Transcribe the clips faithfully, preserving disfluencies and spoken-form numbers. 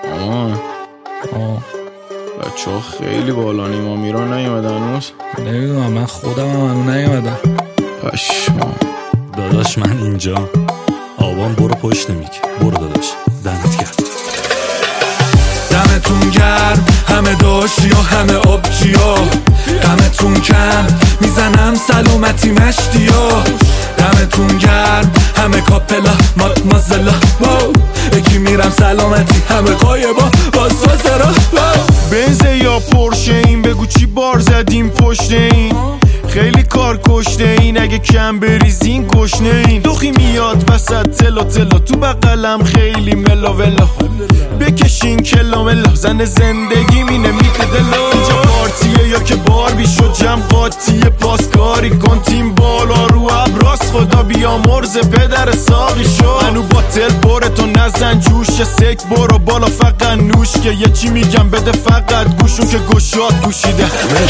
آمان آه بچه ها خیلی بالا نیما میران نیومده هنوز. نمیدونم، من خودم هم هنو نیومدم. پشما داداش من اینجا. آبان برو پشت میک، برو داداش، دمت گرم. دمتون گرم همه داشتی و همه آبجی ها، دمتون کم میزنم سلامتی مشتی ها. دمتون گرم همه کاپلا مادمازلا، یکی میرم سلامتی همه قایبا با سازرا. بنزه یا پرشه این بگو چی بار زدیم پشت این، خیلی کار کشته این، اگه کم بریزین گشنه این. دوخی میاد وسط تلا تلا تو بقلم خیلی ملا ولا، بکشین کلا ملا زن زندگی مینه میده دلا. اینجا پارتیه یا که بار بی شد جمع قاطیه، پاسکاری کن تیم بالا رو ابراز خدا بیا مرز پدر ساقی شو. منو باتل بره تو نزن جوش، سک برو بالا فقط نوش، که یه چی میگم بده فقط گوشون که گشاد گوشیده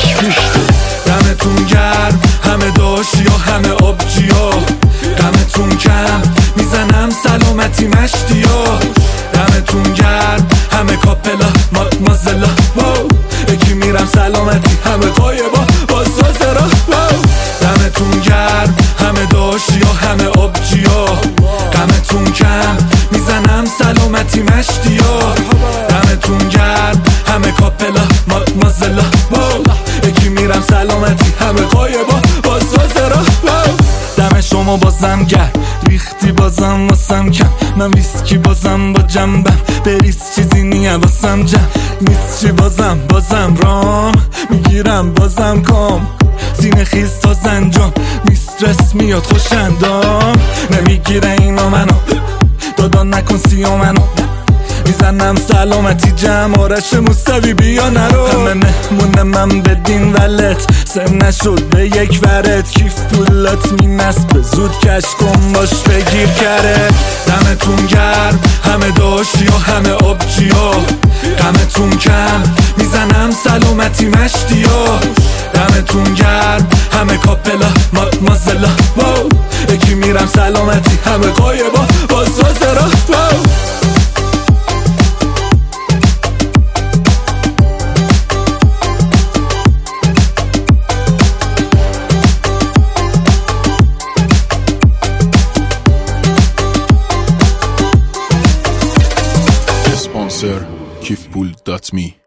دمتون گرم همه داشتی و همه آبجی ها، دمتون کم میزنم سلامتی مشتی ها. دمتون گرم همه کاپلا مادمازلا، یکی میرم سلامتی همه قایبا با سازرا. دمتون گرم همه داشتی و همه آبجی ها، دمتون کم میزنم سلامتی مشتی ها. دمتون گرم همه کاپلا مادمازلا، یکی میرم سلامتی همه قایبا با سازرا. دم شما بازم گرم ریختی بازم واسم کم، من ویسکی بازم با جنبم بریز چیزی نیه واسم جم. نیست چی بازم بازم رام میگیرم بازم کام، زینه خیز تا زنجام میسترس میاد خوشندام. نمیگیره اینا منو دادا نکن سیا منو، میزنم سلامتی جمع آرش موسوی بیا نرو. همه مهمون من بدین ولت سن نشد به یک ورد، کیف پولات می نسب زود کش کن باش بگیر کره. دمتون گرم همه داشتی و همه آبجی ها، دمتون کم میزنم سلامتی مشتی ها. دمتون گرم همه کاپلا مادمازلا، یکی میرم سلامتی همه قایبا با سازرا. اسپانسر کیف پول دات می.